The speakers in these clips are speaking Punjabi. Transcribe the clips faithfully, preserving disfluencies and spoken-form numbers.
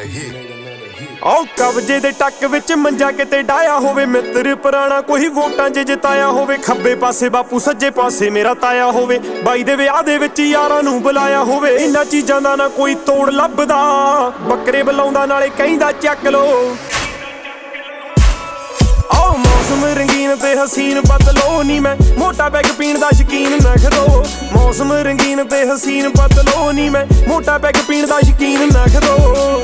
ਆਓ ਕਬਜੇ ਦੇ ਟੱਕ ਵਿੱਚ ਮੰਜਾ ਕਿਤੇ ਡਾਇਆ ਹੋਵੇ, ਮਿੱਤਰ ਪੁਰਾਣਾ ਕੋਈ ਵੋਟਾਂ 'ਚ ਜਿਤਾਇਆ ਹੋਵੇ। ਖੱਬੇ ਪਾਸੇ ਬਾਪੂ ਸੱਜੇ ਪਾਸੇ ਮੇਰਾ ਤਾਇਆ ਹੋਵੇ, ਬਾਈ ਦੇ ਵਿਆਹ ਦੇ ਵਿੱਚ ਯਾਰਾਂ ਨੂੰ ਬੁਲਾਇਆ ਹੋਵੇ। ਇਹਨਾਂ ਚੀਜ਼ਾਂ ਦਾ ਨਾ ਕੋਈ ਤੋੜ ਲੱਭਦਾ, ਬੱਕਰੇ ਬੁਲਾਉਂਦਾ ਨਾਲੇ ਕਹਿੰਦਾ ਚੱਕ ਲੋ। ਆਓ ਮੌਸਮ ਰੰਗੀਨ ਤੇ ਹਸੀਨ ਬਦਲੋ ਨੀ ਮੈਂ ਮੋਟਾ ਪੈਗ ਪੀਣ ਦਾ ਸ਼ੌਕੀਨ ਨਾ ਖੜੋ। ਮੌਸਮ ਰੰਗੀਨ ਤੇ ਹਸੀਨ ਬਦਲੋ ਨੀ ਮੈਂ ਮੋਟਾ ਪੈਗ ਪੀਣ ਦਾ ਸ਼ੌਕੀਨ ਨਾ ਖੜੋ।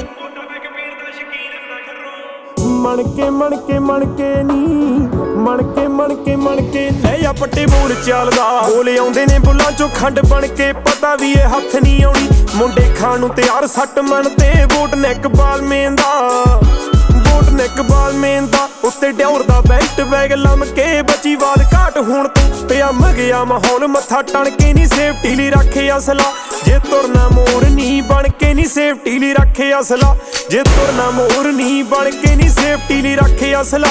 ਮਣ ਕੇ ਮਣ ਕੇ ਮਣ ਕੇ ਨੀ ਮਣ ਕੇ ਮਣ ਕੇ ਮਣ ਕੇ ਲੈ ਆ ਪੱਟੇ ਬੋਲ ਚੱਲਦਾ। ਬੋਲੇ ਆਉਂਦੇ ਨੇ ਬੁੱਲਾਂ ਚੋਂ ਖੰਡ ਬਣ ਕੇ, ਪਤਾ ਵੀ ਇਹ ਹੱਥ ਨਹੀਂ ਆਉਣੀ ਮੁੰਡੇ ਖਾਣ ਨੂੰ ਤਿਆਰ। ਸੱਟ ਮਨ ਤੇ ਵੋਟ ਨੈਕ ਬਾਲ ਮੇਨ ਦਾ, ਵੋਟ ਨੈਕ ਬਾਲ ਮੇਨ ਦਾ। ਉੱਤੇ ਡਿਉਰ ਦਾ ਬੈਲਟ ਬੈਗ ਲੰਮ ਕੇ ਬਚੀ ਵਾਦ ਘਾਟ ਹੁਣ ਤੂੰ ਪਿਆ ਮਗਿਆ ਮਾਹੌਲ। ਮੱਥਾ ਟਣ ਕੇ ਨੀ ਸੇਫਟੀ ਲਈ ਰੱਖੇ ਅਸਲਾ, ਜੇ ਤੁਰਨਾ ਮੋਰ ਨੀ ਬਣ ਕੇ ਨੀ ਸੇਫਟੀ ਲਈ ਰੱਖੇ ਅਸਲਾ। ਜੇ ਤੁਰਨਾ ਮੋਰ ਨੀ ਬਣ ਕੇ ਨੀ ਸੇਫਟੀ ਲਈ ਰੱਖੇ ਅਸਲਾ।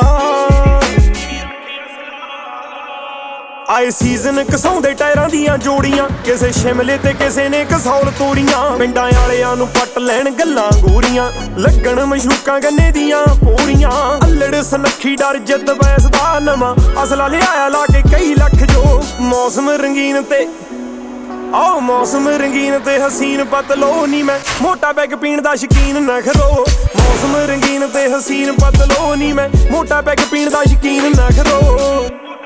ਆਏ ਸੀਜ਼ਨ ਘਸਾਉਂਦੇ ਟਾਇਰਾਂ ਦੀਆਂ ਜੋੜੀਆਂ, ਕਿਸੇ ਸ਼ਿਮਲੇ ਤੇ ਕਿਸੇ ਨੇ ਕਸੌਲ ਤੋੜੀਆਂ। ਪਿੰਡਾਂ ਵਾਲਿਆਂ ਨੂੰ ਪੱਟ ਲੈਣ ਗੱਲਾਂ ਗੋਰੀਆਂ, ਲੱਗਣ ਮਸ਼ੂਕਾਂ ਗੰਨੇ ਦੀਆਂ ਪੋਰੀਆਂ। ਅੱਲੜ ਸਨੱਖੀ ਡਰ ਜਿੱਦ ਬੈਸ ਦਾ ਨਵਾਂ ਅਸਲਾ ਲਿਆਇਆ ਲਾ ਕੇ ਕਈ ਲੱਖ ਜੋ। ਮੌਸਮ ਰੰਗੀਨ ਤੇ ਆਓ ਮੌਸਮ ਰੰਗੀਨ ਤੇ ਹਸੀਨ ਬਦਲੋ ਨੀ ਮੈਂ ਮੋਟਾ ਪੈਗ ਪੀਣ ਦਾ ਸ਼ੌਕੀਨ ਨਾ ਖੜੋ। ਮੌਸਮ ਰੰਗੀਨ ਤੇ ਹਸੀਨ ਬਦਲੋ ਨੀ ਮੈਂ ਮੋਟਾ ਪੈਗ ਪੀਣ ਦਾ ਸ਼ੌਕੀਨ ਨਾ ਖੜੋ।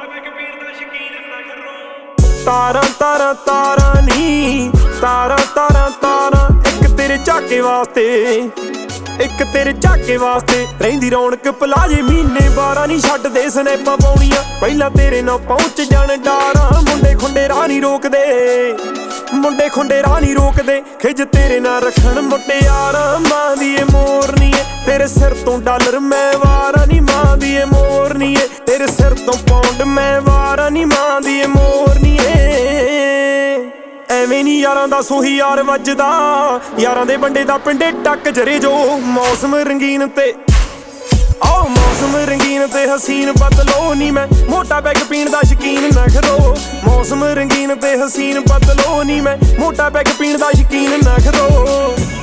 ਤਾਰਾਂ ਤਾਰਾਂ ਤਾਰਾਂ ਨੀ ਤਾਰਾਂ ਤਾਰਾਂ ਤਾਰਾਂ, ਇੱਕ ਤੇਰੇ ਝਾਕੇ ਵਾਸਤੇ ਇੱਕ ਤੇਰੇ ਝਾਕੇ ਵਾਸਤੇ। ਰਹਿੰਦੀ ਰੌਣਕ ਪਲਾਜੇ ਮਹੀਨੇ ਬਾਰਾਂ ਨੀ ਛੱਡਦੇ ਸਨੈਪਾਂ ਪਾਉਣੀਆਂ, ਪਹਿਲਾਂ ਤੇਰੇ ਨਾਲ ਪਹੁੰਚ ਜਾਣ ਡਾਰਾਂ। ਮੁੰਡੇ ਖੁੰਡੇ ਰਾਹ ਨੀ ਰੋਕਦੇ, ਮੁੰਡੇ ਖੁੰਡੇ ਰਾਹ ਨੀ ਰੋਕਦੇ। ਖਿੱਜ ਤੇਰੇ ਨਾਲ ਰੱਖਣ ਮੁਟਿਆਰਾਂ, ਮਾਂ ਦੀ ਏ ਮੋਰਨੀ ਏ ਤੇਰੇ ਸਿਰ ਤੋਂ ਡਾਲਰ ਮੈਂ ਵਾਰਾਂ ਨੀ। ਮਾਂ ਦੀ ਏ ਮੋਰਨੀ ਏ ਤੇਰੇ ਸਿਰ ਤੋਂ ਪੌਂਡ ਮੈਂ ਵਾਰਾਂ ਨੀ। ਮਾਂ ਦੀ ਏ ਮੋਰਨੀ ਏ ਐਵੇਂ ਨੀ ਯਾਰਾਂ ਦਾ ਸੋਹੀ ਯਾਰ ਵੱਜਦਾ, ਯਾਰਾਂ ਦੇ ਬੰਡੇ ਦਾ ਪਿੰਡੇ ਟੱਕ ਜਰੇ ਜੋ। ਮੌਸਮ ਰੰਗੀਨ ਤੇ ਆਓ ਮੌਸਮ ਰੰਗੀਨ ਤੇ ਹਸੀਨ ਬਦਲੋ ਨੀ ਮੈਂ ਮੋਟਾ ਪੈਗ ਪੀਣ ਦਾ ਸ਼ੌਕੀਨ ਨਾ ਖੜੋ। ਮੌਸਮ ਰੰਗੀਨ ਤੇ ਹਸੀਨ ਬਦਲੋ ਨੀ ਮੈਂ ਮੋਟਾ ਪੈਗ ਪੀਣ ਦਾ ਸ਼ੌਕੀਨ ਨਾ ਖੜੋ।